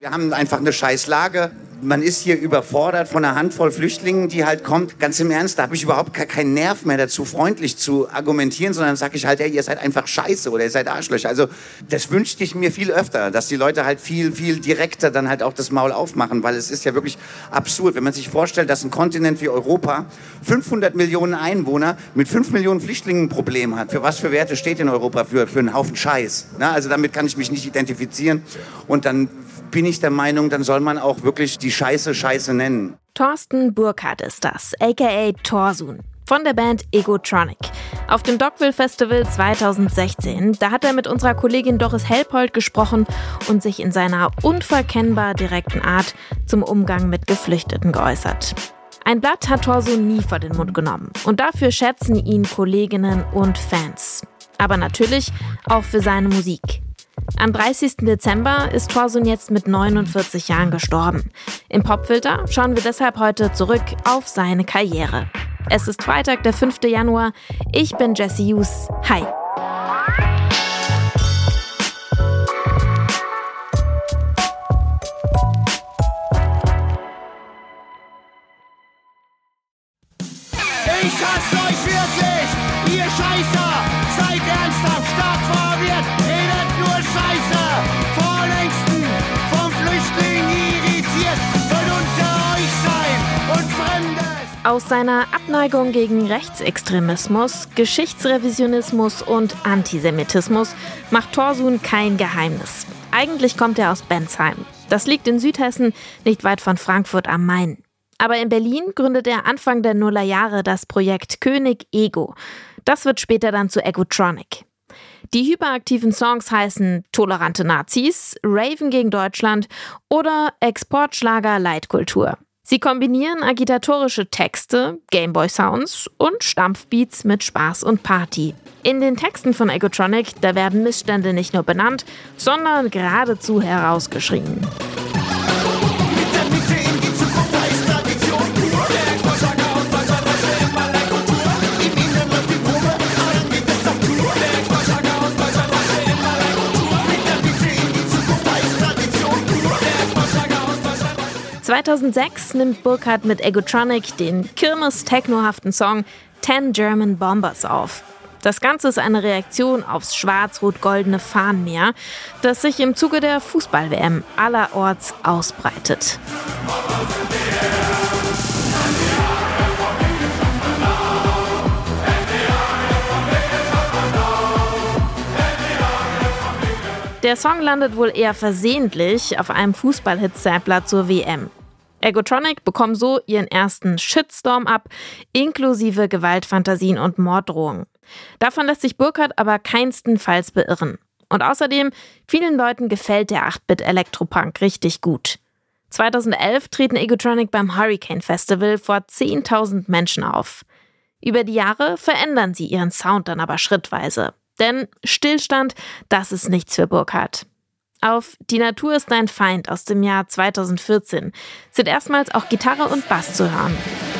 Wir haben einfach eine Scheißlage. Man ist hier überfordert von einer Handvoll Flüchtlingen, die halt kommt. Ganz im Ernst, da habe ich überhaupt keinen Nerv mehr dazu, freundlich zu argumentieren, sondern sage ich halt, hey, ihr seid einfach scheiße oder ihr seid Arschlöcher. Also das wünschte ich mir viel öfter, dass die Leute halt viel direkter dann halt auch das Maul aufmachen, weil es ist ja wirklich absurd, wenn man sich vorstellt, dass ein Kontinent wie Europa 500 Millionen Einwohner mit 5 Millionen Flüchtlingen ein Problem hat. Für was für Werte steht in Europa? Für einen Haufen Scheiß. Na, also damit kann ich mich nicht identifizieren und dann bin ich der Meinung, dann soll man auch wirklich die Scheiße nennen. Thorsten Burkhardt ist das, aka Thorsun, von der Band Egotronic. Auf dem Dogville Festival 2016, da hat er mit unserer Kollegin Doris Helpold gesprochen und sich in seiner unverkennbar direkten Art zum Umgang mit Geflüchteten geäußert. Ein Blatt hat Thorsun nie vor den Mund genommen und dafür schätzen ihn Kolleginnen und Fans. Aber natürlich auch für seine Musik. Am 30. Dezember ist Thorsun jetzt mit 49 Jahren gestorben. Im Popfilter schauen wir deshalb heute zurück auf seine Karriere. Es ist Freitag, der 5. Januar. Ich bin Jessie Hughes. Hi. Ich hasse euch wirklich, ihr Scheißer! Seid ernsthaft stark verwirrt, redet nur Scheiße! Vorlängsten vom Flüchtling irritiert, wird unter euch sein und Fremdes! Aus seiner Abneigung gegen Rechtsextremismus, Geschichtsrevisionismus und Antisemitismus macht Thorsun kein Geheimnis. Eigentlich kommt er aus Bensheim. Das liegt in Südhessen, nicht weit von Frankfurt am Main. Aber in Berlin gründet er Anfang der Nullerjahre das Projekt König Ego. Das wird später dann zu Egotronic. Die hyperaktiven Songs heißen Tolerante Nazis, Raven gegen Deutschland oder Exportschlager Leitkultur. Sie kombinieren agitatorische Texte, Gameboy-Sounds und Stampfbeats mit Spaß und Party. In den Texten von Egotronic, da werden Missstände nicht nur benannt, sondern geradezu herausgeschrien. 2006 nimmt Burkhardt mit Egotronic den kirmes-technohaften Song 10 German Bombers auf. Das Ganze ist eine Reaktion aufs schwarz-rot-goldene Fahnenmeer, das sich im Zuge der Fußball-WM allerorts ausbreitet. Der Song landet wohl eher versehentlich auf einem Fußball-Hit-Sampler zur WM. Egotronic bekommen so ihren ersten Shitstorm ab, inklusive Gewaltfantasien und Morddrohungen. Davon lässt sich Burkhardt aber keinstenfalls beirren. Und außerdem, vielen Leuten gefällt der 8-Bit-Elektropunk richtig gut. 2011 treten Egotronic beim Hurricane Festival vor 10.000 Menschen auf. Über die Jahre verändern sie ihren Sound dann aber schrittweise. Denn Stillstand, das ist nichts für Burkhardt. Auf Die Natur ist dein Feind aus dem Jahr 2014 sind erstmals auch Gitarre und Bass zu hören.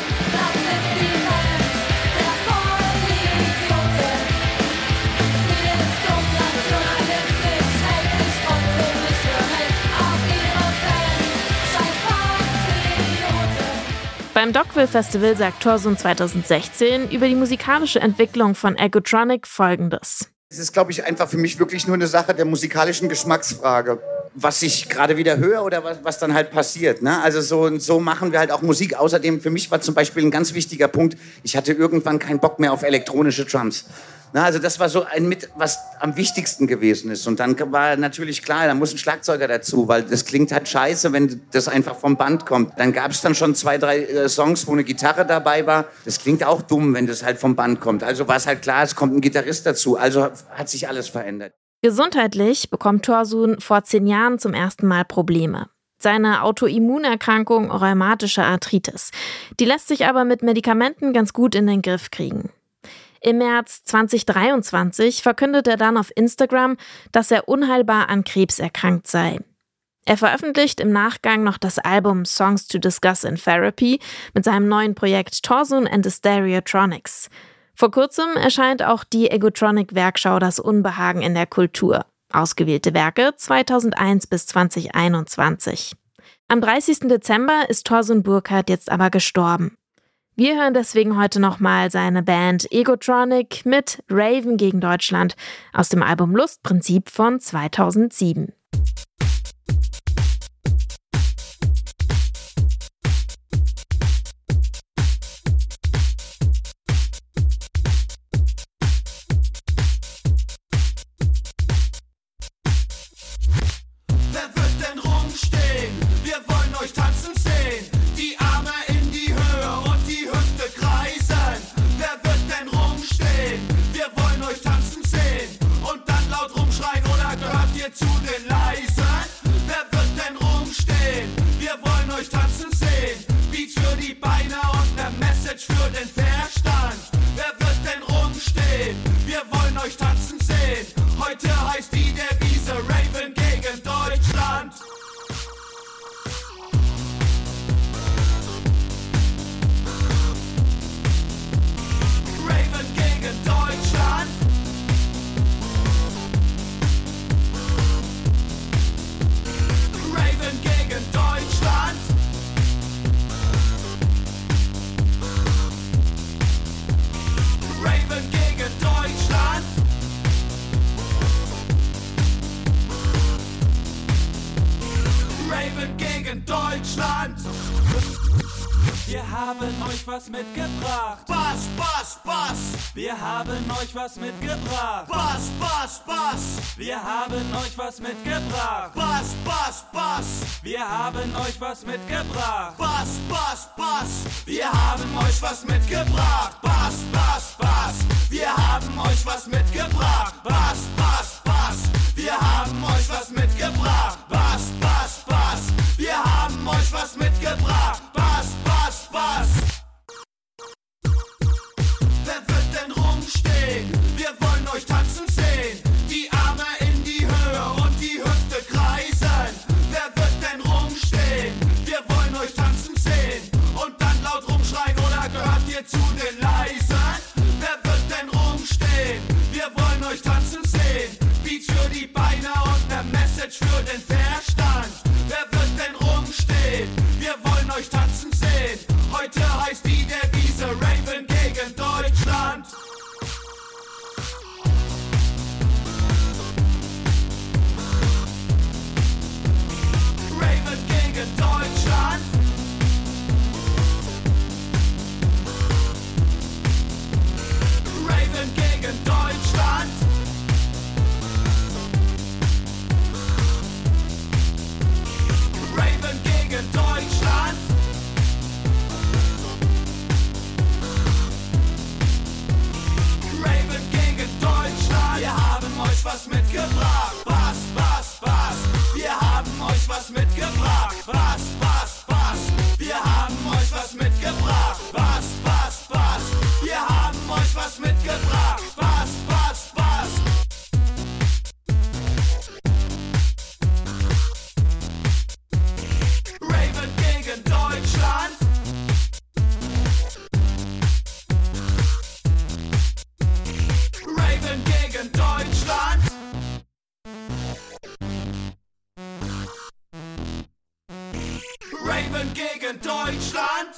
Beim Dogville Festival sagt Thorsun 2016 über die musikalische Entwicklung von Egotronic Folgendes. Es ist, glaube ich, einfach für mich wirklich nur eine Sache der musikalischen Geschmacksfrage. Was ich gerade wieder höre oder was dann halt passiert. Ne? Also so machen wir halt auch Musik. Außerdem, für mich war zum Beispiel ein ganz wichtiger Punkt, ich hatte irgendwann keinen Bock mehr auf elektronische Drums. Na, also das war so was am wichtigsten gewesen ist. Und dann war natürlich klar, da muss ein Schlagzeuger dazu, weil das klingt halt scheiße, wenn das einfach vom Band kommt. Dann gab es dann schon 2, 3 Songs, wo eine Gitarre dabei war. Das klingt auch dumm, wenn das halt vom Band kommt. Also war es halt klar, es kommt ein Gitarrist dazu. Also hat sich alles verändert. Gesundheitlich bekommt Thorsun vor 10 Jahren zum ersten Mal Probleme. Seine Autoimmunerkrankung rheumatische Arthritis. Die lässt sich aber mit Medikamenten ganz gut in den Griff kriegen. Im März 2023 verkündet er dann auf Instagram, dass er unheilbar an Krebs erkrankt sei. Er veröffentlicht im Nachgang noch das Album Songs to Discuss in Therapy mit seinem neuen Projekt Thorsun and the Stereotronics. Vor kurzem erscheint auch die Egotronic-Werkschau Das Unbehagen in der Kultur. Ausgewählte Werke 2001 bis 2021. Am 30. Dezember ist Torsun Burkhardt jetzt aber gestorben. Wir hören deswegen heute nochmal seine Band Egotronic mit Raven gegen Deutschland aus dem Album Lustprinzip von 2007. Zu den Leisen, wer wird denn rumstehen? Wir wollen euch tanzen sehen. Beats für die Beine und ne Message für den Verstand. Wer wird denn rumstehen? Wir wollen euch tanzen sehen. Heute heißt die Devise Raven gegen Deutschland. Raven gegen Deutschland. Raven gegen Deutschland. Raven gegen Deutschland. Raven gegen Deutschland. Wir haben euch was mitgebracht. Bass, Bass, Bass. Wir haben euch was mitgebracht. Bass, Bass, Bass. Wir haben euch was mitgebracht. Bass, Bass, Bass. Wir haben euch was mitgebracht. Bass, Bass, Bass. Wir haben euch was mitgebracht. Bass, Bass, Bass. Wir haben euch was mitgebracht. Bass, Bass, Bass. Wir haben euch was mitgebracht. Bass, Bass, Bass. Wir haben euch was mitgebracht. Bass, Bass, Bass. Wer wird denn rumstehen? Wir wollen euch tanzen sehen. Die Arme in die Höhe und die Hüfte kreisen. Wer wird denn rumstehen? Wir wollen euch tanzen sehen. Und dann laut rumschreien oder gehört ihr zu den Leisen? Wer wird denn rumstehen? Wir wollen euch tanzen sehen. Beats für die Beine und ne Message für den Verstand. Wer wird denn rumstehen? Wir wollen euch tanzen sehen. Heute heißt die Devise Raven gegen Deutschland. Raven gegen Deutschland. Raven gegen Deutschland. Raven gegen Deutschland. Raven gegen Deutschland. Wir haben euch was mitgebracht. Bass, Bass, Bass. Wir haben euch was mitgebracht. Bass, Bass, Bass. Wir haben euch was mitgebracht. Bass, Bass, Bass. Wir haben euch was mitgebracht. Bass, Bass, Bass. Raven gegen Deutschland. Raven gegen Deutschland. Raven gegen Deutschland.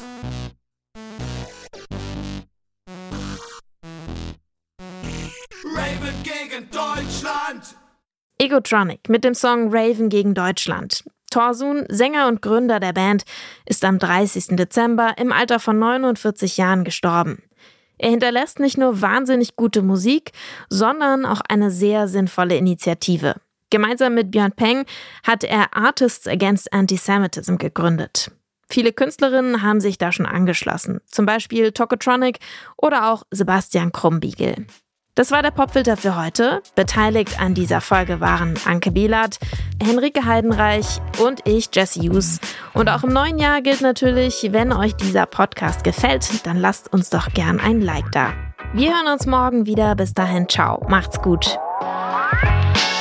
Raven gegen Deutschland. Egotronic mit dem Song Raven gegen Deutschland. Torsun, Sänger und Gründer der Band, ist am 30. Dezember im Alter von 49 Jahren gestorben. Er hinterlässt nicht nur wahnsinnig gute Musik, sondern auch eine sehr sinnvolle Initiative. Gemeinsam mit Björn Peng hat er Artists Against Antisemitism gegründet. Viele Künstlerinnen haben sich da schon angeschlossen, zum Beispiel Tokotronic oder auch Sebastian Krumbiegel. Das war der Popfilter für heute. Beteiligt an dieser Folge waren Anke Behlert, Henrike Heidenreich und ich, Jesse Hughes. Und auch im neuen Jahr gilt natürlich, wenn euch dieser Podcast gefällt, dann lasst uns doch gern ein Like da. Wir hören uns morgen wieder. Bis dahin, ciao. Macht's gut.